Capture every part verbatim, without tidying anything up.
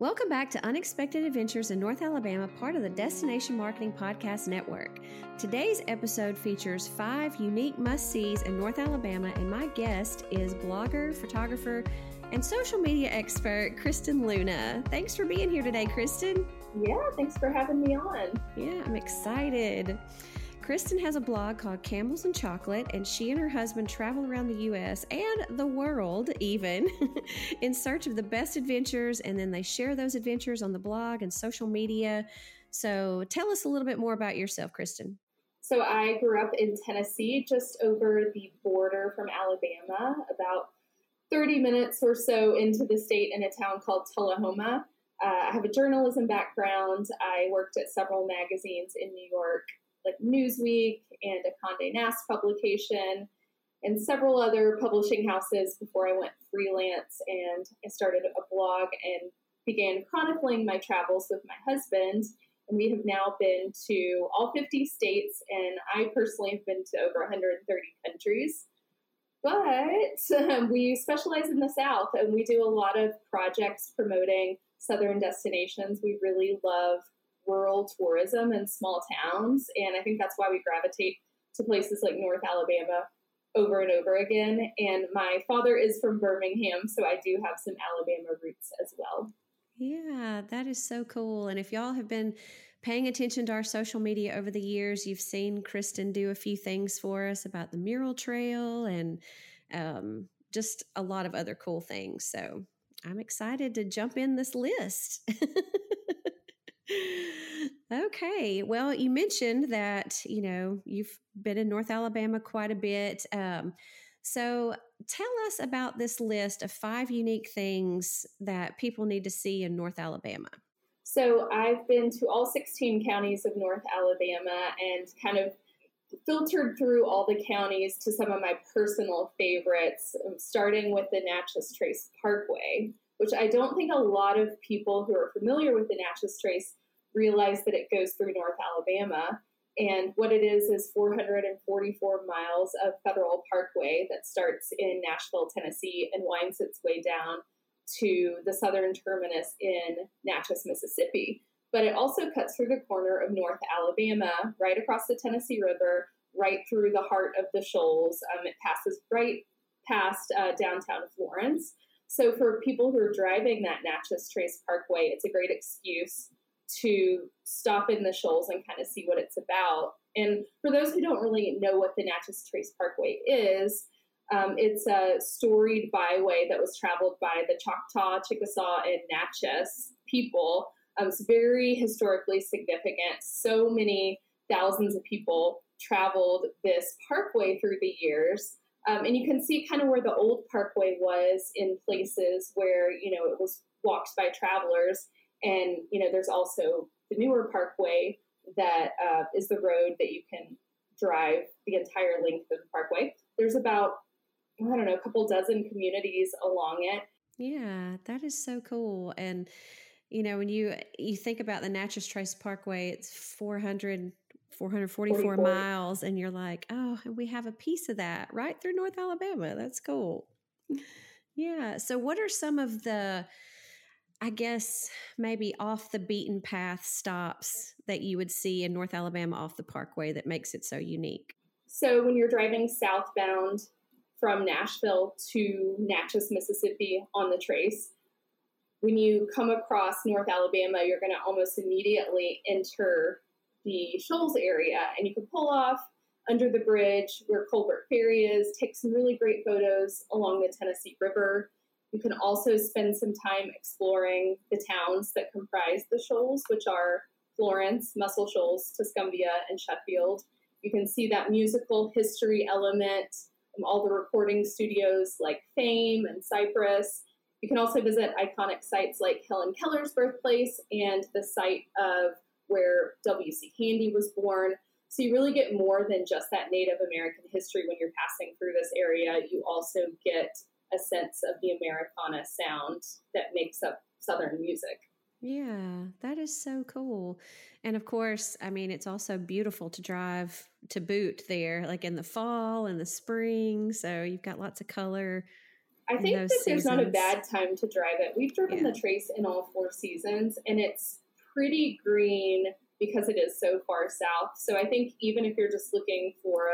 Welcome back to Unexpected Adventures in North Alabama, part of the Destination Marketing Podcast Network. Today's episode features five unique must-sees in North Alabama, and my guest is blogger, photographer, and social media expert, Kristen Luna. Thanks for being here today, Kristen. Yeah, thanks for having me on. Yeah, I'm excited. Kristen has a blog called Campbell's and Chocolate, and she and her husband travel around the U S and the world even in search of the best adventures, and then they share those adventures on the blog and social media. So tell us a little bit more about yourself, Kristen. So I grew up in Tennessee, just over the border from Alabama, about thirty minutes or so into the state in a town called Tullahoma. Uh, I have a journalism background. I worked at several magazines in New York, like Newsweek and a Condé Nast publication, and several other publishing houses before I went freelance. And I started a blog and began chronicling my travels with my husband. And we have now been to all fifty states, and I personally have been to over one hundred thirty countries. But um, we specialize in the South, and we do a lot of projects promoting Southern destinations. We really love rural tourism in small towns, and I think that's why we gravitate to places like North Alabama over and over again. And my father is from Birmingham, so I do have some Alabama roots as well. Yeah, that is so cool. And if y'all have been paying attention to our social media over the years, you've seen Kristen do a few things for us about the mural trail and um, just a lot of other cool things. So I'm excited to jump in this list. Okay. Well, you mentioned that, you know, you've been in North Alabama quite a bit. Um, so tell us about this list of five unique things that people need to see in North Alabama. So I've been to all sixteen counties of North Alabama and kind of filtered through all the counties to some of my personal favorites, starting with the Natchez Trace Parkway, which I don't think a lot of people who are familiar with the Natchez Trace realize that it goes through North Alabama. And what it is is four hundred forty-four miles of federal parkway that starts in Nashville, Tennessee, and winds its way down to the southern terminus in Natchez, Mississippi. But it also cuts through the corner of North Alabama, right across the Tennessee River, right through the heart of the Shoals. Um, it passes right past uh, downtown Florence. So for people who are driving that Natchez Trace Parkway, it's a great excuse to stop in the Shoals and kind of see what it's about. And for those who don't really know what the Natchez Trace Parkway is, um, it's a storied byway that was traveled by the Choctaw, Chickasaw, and Natchez people. Um, it's very historically significant. So many thousands of people traveled this parkway through the years. Um, and you can see kind of where the old parkway was in places where, you know, it was walked by travelers. And, you know, there's also the newer parkway that uh, is the road that you can drive the entire length of the parkway. There's about, I don't know, a couple dozen communities along it. Yeah, that is so cool. And, you know, when you you think about the Natchez Trace Parkway, it's four hundred, four hundred forty-four forty-four miles, and you're like, oh, we have a piece of that right through North Alabama. That's cool. Yeah. So what are some of the, I guess, maybe off the beaten path stops that you would see in North Alabama off the parkway that makes it so unique? So when you're driving southbound from Nashville to Natchez, Mississippi on the Trace, when you come across North Alabama, you're going to almost immediately enter the Shoals area, and you can pull off under the bridge where Colbert Ferry is, take some really great photos along the Tennessee River. You can also spend some time exploring the towns that comprise the Shoals, which are Florence, Muscle Shoals, Tuscumbia, and Sheffield. You can see that musical history element, um, all the recording studios like Fame and Cypress. You can also visit iconic sites like Helen Keller's birthplace and the site of where W C Handy was born. So you really get more than just that Native American history when you're passing through this area. You also get a sense of the Americana sound that makes up Southern music. Yeah, that is so cool. And of course, I mean, it's also beautiful to drive to boot there, like in the fall and the spring. So you've got lots of color I in think those that there's not a seasons. bad time to drive it. We've driven Yeah. the Trace in all four seasons, and it's pretty green because it is so far south. So I think even if you're just looking for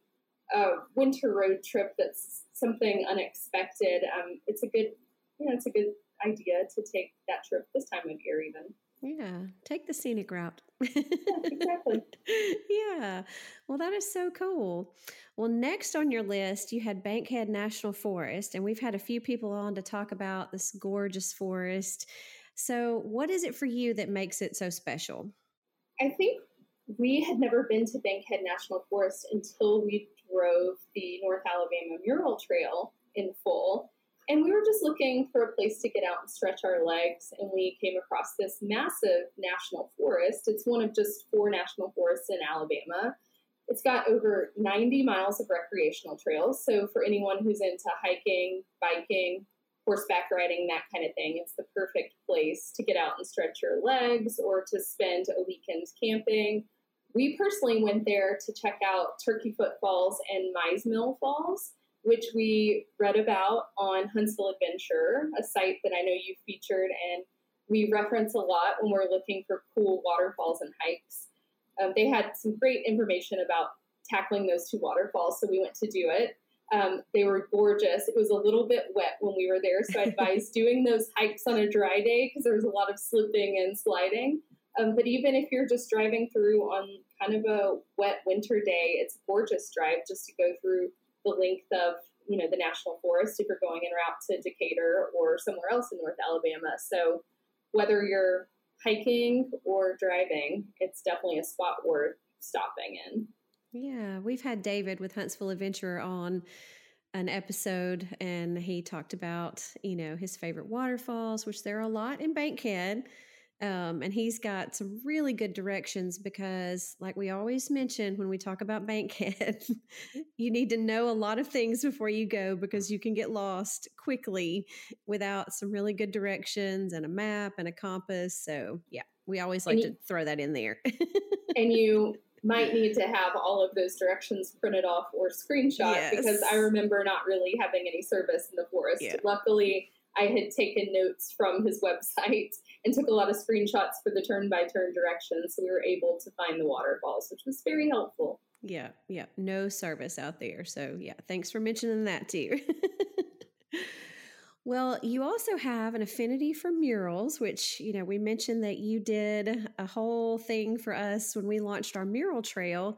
a, a winter road trip that's something unexpected, um, it's a good, you know, it's a good idea to take that trip this time of year even. Yeah, take the scenic route. Yeah, exactly. Yeah. Well, that is so cool. Well, next on your list, you had Bankhead National Forest, and we've had a few people on to talk about this gorgeous forest. So, what is it for you that makes it so special? I think we had never been to Bankhead National Forest until we drove the North Alabama Mural Trail in full. And we were just looking for a place to get out and stretch our legs, and we came across this massive national forest. It's one of just four national forests in Alabama. It's got over ninety miles of recreational trails. So for anyone who's into hiking, biking, horseback riding, that kind of thing, it's the perfect place to get out and stretch your legs or to spend a weekend camping. We personally went there to check out Turkey Foot Falls and Mize Mill Falls, which we read about on Huntsville Adventure, a site that I know you've featured, and we reference a lot when we're looking for cool waterfalls and hikes. Um, they had some great information about tackling those two waterfalls, so we went to do it. Um, they were gorgeous. It was a little bit wet when we were there, so I advise doing those hikes on a dry day because there was a lot of slipping and sliding. Um, but even if you're just driving through on kind of a wet winter day, it's a gorgeous drive just to go through the length of, you know, the national forest if you're going en route to Decatur or somewhere else in North Alabama. So whether you're hiking or driving, it's definitely a spot worth stopping in. Yeah, we've had David with Huntsville Adventure on an episode, and he talked about, you know, his favorite waterfalls, which there are a lot in Bankhead. Um, and he's got some really good directions because, like we always mention when we talk about Bankhead, you need to know a lot of things before you go because you can get lost quickly without some really good directions and a map and a compass. So, yeah, we always like And to you, throw that in there. and you might need to have all of those directions printed off or screenshot Yes. because I remember not really having any service in the forest. Yeah. Luckily, I had taken notes from his website and took a lot of screenshots for the turn-by-turn directions, so we were able to find the waterfalls, which was very helpful. Yeah, yeah, no service out there. So, yeah, thanks for mentioning that too. Well, you also have an affinity for murals, which, you know, we mentioned that you did a whole thing for us when we launched our mural trail.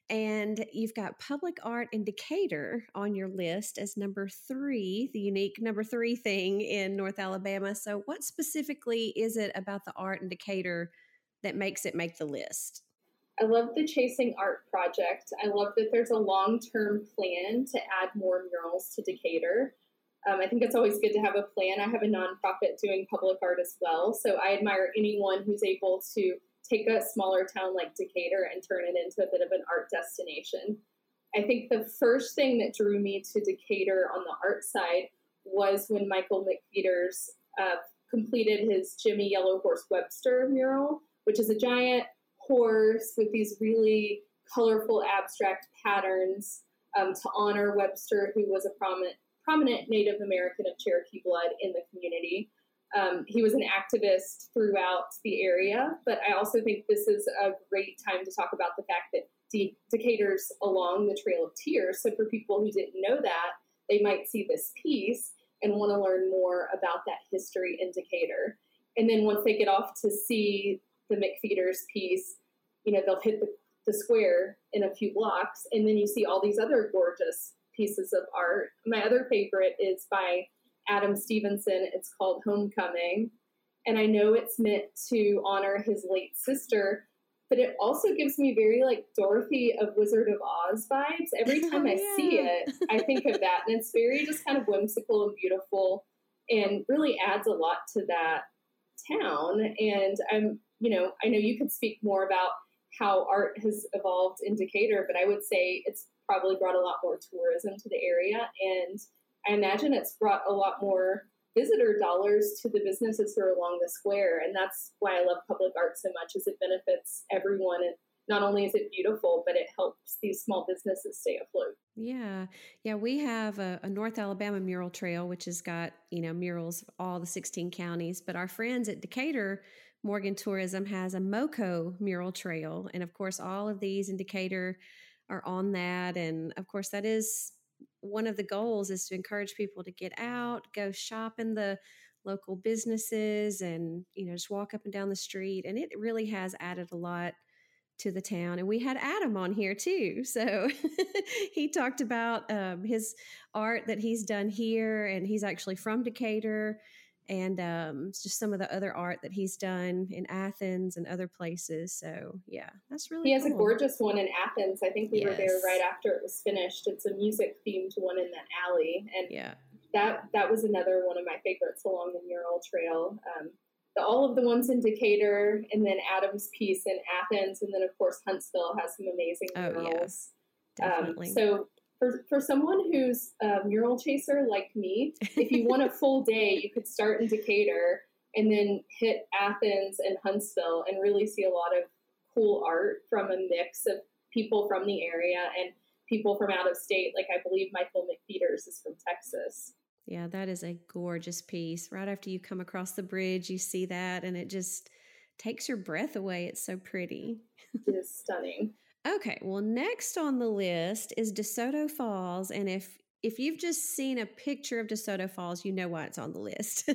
And you've got public art in Decatur on your list as number three, the unique number three thing in North Alabama. So, what specifically is it about the art in Decatur that makes it make the list? I love the Chasing Art project. I love that there's a long-term plan to add more murals to Decatur. Um, I think it's always good to have a plan. I have a nonprofit doing public art as well, so I admire anyone who's able to take a smaller town like Decatur and turn it into a bit of an art destination. I think the first thing that drew me to Decatur on the art side was when Michael McFeeters uh, completed his Jimmy Yellow Horse Webster mural, which is a giant horse with these really colorful abstract patterns um, to honor Webster, who was a prominent prominent Native American of Cherokee blood in the community. Um, he was an activist throughout the area, but I also think this is a great time to talk about the fact that De- Decatur's along the Trail of Tears. So for people who didn't know that, they might see this piece and want to learn more about that history in Decatur. And then once they get off to see the McFeeters piece, you know, they'll hit the, the square in a few blocks, and then you see all these other gorgeous pieces of art. My other favorite is by Adam Stevenson. It's called Homecoming. And I know it's meant to honor his late sister, but it also gives me very like Dorothy of Wizard of Oz vibes. Every time Oh, I yeah. see it, I think of that. And it's very just kind of whimsical and beautiful and really adds a lot to that town. And I'm, you know, I know you could speak more about how art has evolved in Decatur, but I would say it's probably brought a lot more tourism to the area. And I imagine it's brought a lot more visitor dollars to the businesses who are along the square. And that's why I love public art so much, is it benefits everyone not only is it beautiful, but it helps these small businesses stay afloat. Yeah. Yeah. We have a, a North Alabama mural trail, which has got, you know, murals of all the sixteen counties. But our friends at Decatur Morgan Tourism has a MoCo mural trail. And of course, all of these in Decatur are on that. And of course, that is one of the goals, is to encourage people to get out, go shop in the local businesses, and, you know, just walk up and down the street. And it really has added a lot to the town. And we had Adam on here too. So he talked about um, his art that he's done here, and he's actually from Decatur, and um, just some of the other art that he's done in Athens and other places. So yeah, that's really He has cool. a gorgeous one in Athens. I think we yes. were there right after it was finished. It's a music themed one in that alley. And yeah. that, that was another one of my favorites along the mural trail. Um, The, all of the ones in Decatur, and then Adam's piece in Athens, and then of course Huntsville has some amazing murals. Oh, yeah, definitely. Um, so for for someone who's a mural chaser like me, if you want a full day, you could start in Decatur and then hit Athens and Huntsville and really see a lot of cool art from a mix of people from the area and people from out of state. Like I believe Michael McPeters is from Texas. Yeah, that is a gorgeous piece. Right after you come across the bridge, you see that, and it just takes your breath away. It's so pretty. It is stunning. Okay, well, next on the list is DeSoto Falls. And if if you've just seen a picture of DeSoto Falls, you know why it's on the list.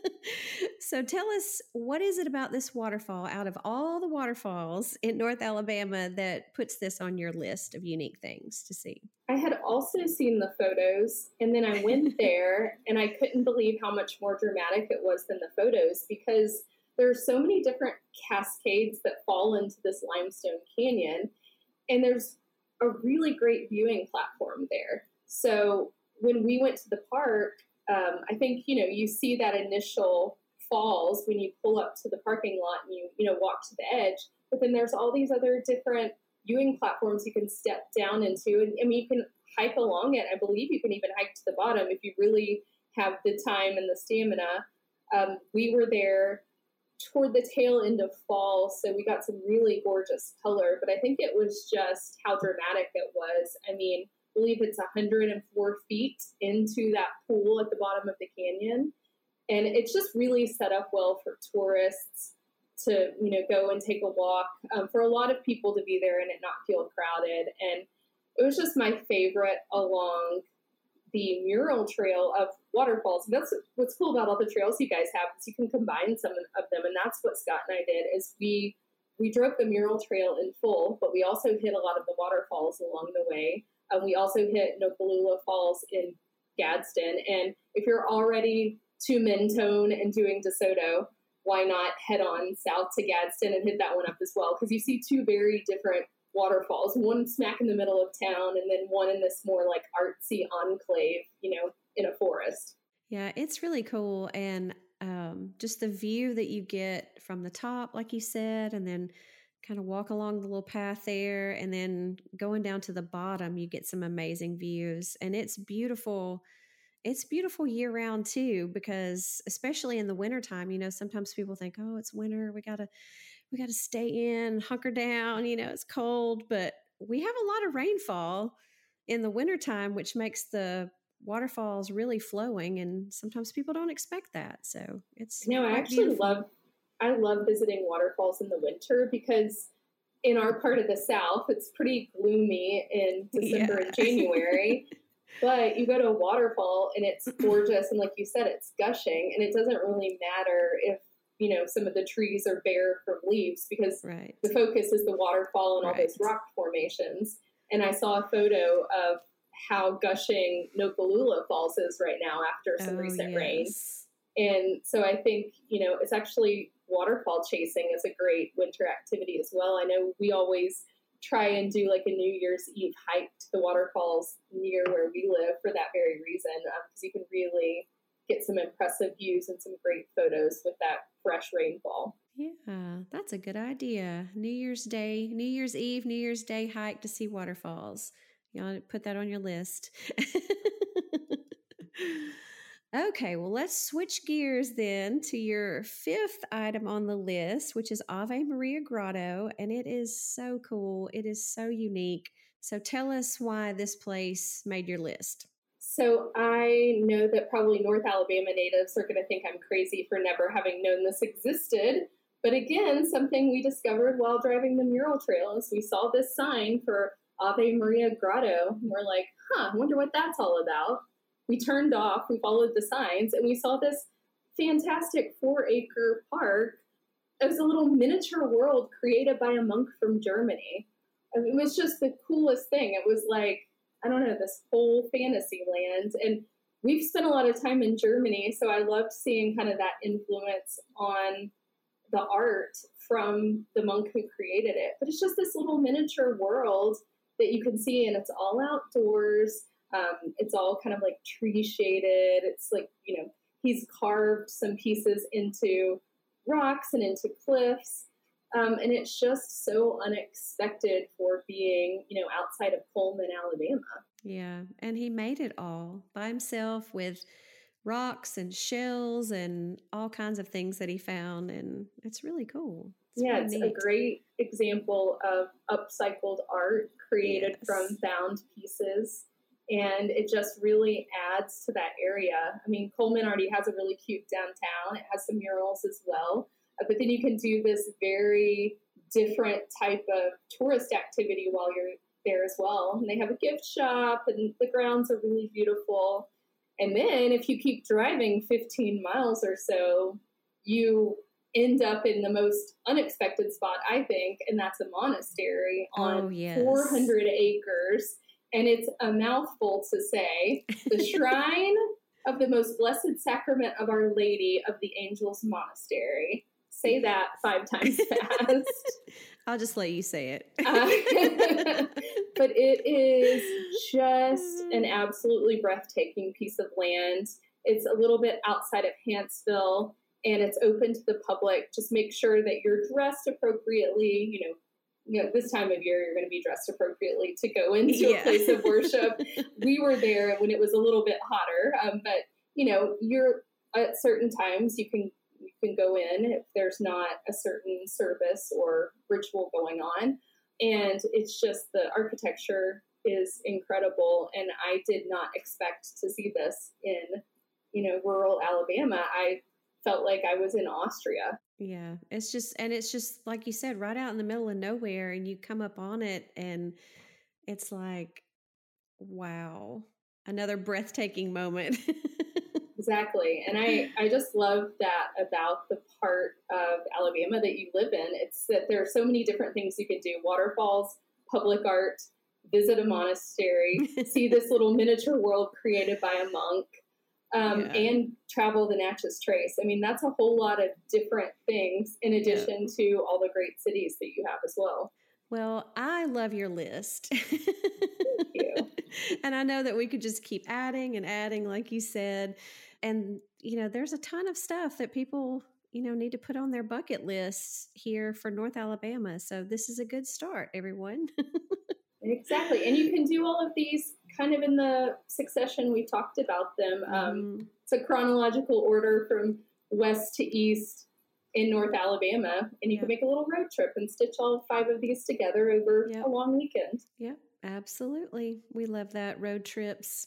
So tell us, what is it about this waterfall, out of all the waterfalls in North Alabama, that puts this on your list of unique things to see? I had also seen the photos, and then I went there, and I couldn't believe how much more dramatic it was than the photos, because there are so many different cascades that fall into this limestone canyon, and there's a really great viewing platform there. So when we went to the park, um, I think, you know, you see that initial falls when you pull up to the parking lot and you, you know, walk to the edge, but then there's all these other different viewing platforms you can step down into. And I mean, you can hike along it. I believe you can even hike to the bottom if you really have the time and the stamina. Um, we were there toward the tail end of fall, so we got some really gorgeous color, but I think it was just how dramatic it was. I mean, I believe it's one hundred four feet into that pool at the bottom of the canyon. And it's just really set up well for tourists to, you know, go and take a walk, um, for a lot of people to be there and it not feel crowded. And it was just my favorite along the mural trail of waterfalls. And that's what's cool about all the trails you guys have, is you can combine some of them. And that's what Scott and I did, is we, we drove the mural trail in full, but we also hit a lot of the waterfalls along the way. Um, we also hit Nokalula Falls in Gadsden. And if you're already to Mentone and doing DeSoto, why not head on south to Gadsden and hit that one up as well? Because you see two very different waterfalls, one smack in the middle of town, and then one in this more like artsy enclave, you know, in a forest. Yeah, it's really cool. And um, just the view that you get from the top, like you said, and then kind of walk along the little path there, and then going down to the bottom, you get some amazing views. And it's beautiful. It's beautiful year round too, because especially in the wintertime, you know, sometimes people think, oh, it's winter, we gotta, we gotta stay in, hunker down, you know, it's cold, but we have a lot of rainfall in the wintertime, which makes the waterfalls really flowing. And sometimes people don't expect that. So it's, no, I actually beautiful. love, I love visiting waterfalls in the winter, because in our part of the South, it's pretty gloomy in December yeah. and January. But you go to a waterfall and it's gorgeous, and like you said, it's gushing, and it doesn't really matter if, you know, some of the trees are bare from leaves, because right. the focus is the waterfall and all right. those rock formations. And I saw a photo of how gushing Nokalula Falls is right now after some oh, recent yes. rain. And so I think, you know, it's actually waterfall chasing is a great winter activity as well. I know we always try and do like a New Year's Eve hike to the waterfalls near where we live for that very reason, because um, you can really get some impressive views and some great photos with that fresh rainfall. Yeah, that's a good idea. New Year's Day, New Year's Eve, New Year's Day hike to see waterfalls. You want to put that on your list. Okay, well, let's switch gears then to your fifth item on the list, which is Ave Maria Grotto. And it is so cool. It is so unique. So tell us why this place made your list. So I know that probably North Alabama natives are going to think I'm crazy for never having known this existed. But again, something we discovered while driving the mural trail is we saw this sign for Ave Maria Grotto. And we're like, huh, I wonder what that's all about. We turned off, we followed the signs, and we saw this fantastic four-acre park. It was a little miniature world created by a monk from Germany. I mean, it was just the coolest thing. It was like, I don't know, this whole fantasy land. And we've spent a lot of time in Germany, so I loved seeing kind of that influence on the art from the monk who created it. But it's just this little miniature world that you can see, and it's all outdoors. Um, it's all kind of like tree shaded. It's like, you know, he's carved some pieces into rocks and into cliffs. Um, and it's just so unexpected for being, you know, outside of Coleman, Alabama. Yeah. And he made it all by himself with rocks and shells and all kinds of things that he found. And it's really cool. It's yeah, really it's neat. a great example of upcycled art created Yes. from found pieces. And it just really adds to that area. I mean, Coleman already has a really cute downtown. It has some murals as well. Uh, but then you can do this very different type of tourist activity while you're there as well. And they have a gift shop, and the grounds are really beautiful. And then if you keep driving fifteen miles or so, you end up in the most unexpected spot, I think, and that's a monastery on Oh, yes. four hundred acres. And it's a mouthful to say, the Shrine of the Most Blessed Sacrament of Our Lady of the Angels Monastery. Say that five times fast. I'll just let you say it. uh, but it is just an absolutely breathtaking piece of land. It's a little bit outside of Huntsville, and it's open to the public. Just make sure that you're dressed appropriately. You know, you know, this time of year, you're going to be dressed appropriately to go into Yeah. a place of worship. We were there when it was a little bit hotter, um, but you know, you're at certain times you can you can go in if there's not a certain service or ritual going on, and it's just the architecture is incredible. And I did not expect to see this in, you know, rural Alabama. I felt like I was in Austria. Yeah, it's just, and it's just like you said, right out in the middle of nowhere, and you come up on it, and it's like, wow, another breathtaking moment. Exactly. And I, I just love that about the part of Alabama that you live in. It's that there are so many different things you can do: waterfalls, public art, visit a monastery, see this little miniature world created by a monk. Um, Yeah. and travel the Natchez Trace. I mean, that's a whole lot of different things in addition yeah. to all the great cities that you have as well. Well, I love your list. Thank you. And I know that we could just keep adding and adding, like you said. And, you know, there's a ton of stuff that people, you know, need to put on their bucket lists here for North Alabama. So this is a good start, everyone. Exactly. And you can do all of these kind of in the succession we talked about them. Um, Mm. It's a chronological order from west to east in North Alabama. And you Yeah. can make a little road trip and stitch all five of these together over Yep. a long weekend. Yep, absolutely. We love that, road trips.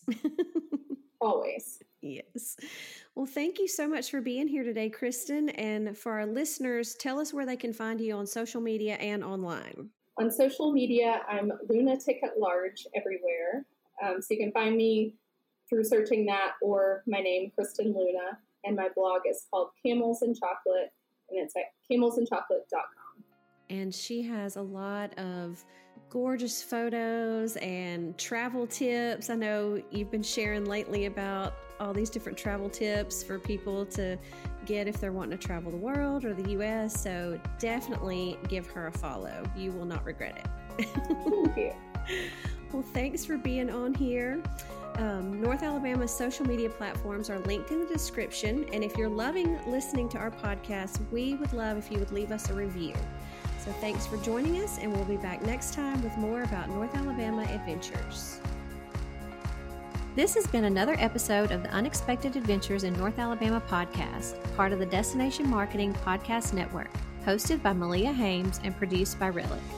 Always. Yes. Well, thank you so much for being here today, Kristen. And for our listeners, tell us where they can find you on social media and online. On social media, I'm Lunatic at Large everywhere. Um, so you can find me through searching that or my name, Kristen Luna. And my blog is called Camels and Chocolate, and it's at camels and chocolate dot com. And she has a lot of gorgeous photos and travel tips. I know you've been sharing lately about all these different travel tips for people to get if they're wanting to travel the world or the U S. So definitely give her a follow. You will not regret it. Thank you. Well, thanks for being on here. Um, North Alabama's social media platforms are linked in the description. And if you're loving listening to our podcast, we would love if you would leave us a review. So thanks for joining us, and we'll be back next time with more about North Alabama adventures. This has been another episode of the Unexpected Adventures in North Alabama podcast, part of the Destination Marketing Podcast Network, hosted by Malia Hames and produced by Rillet.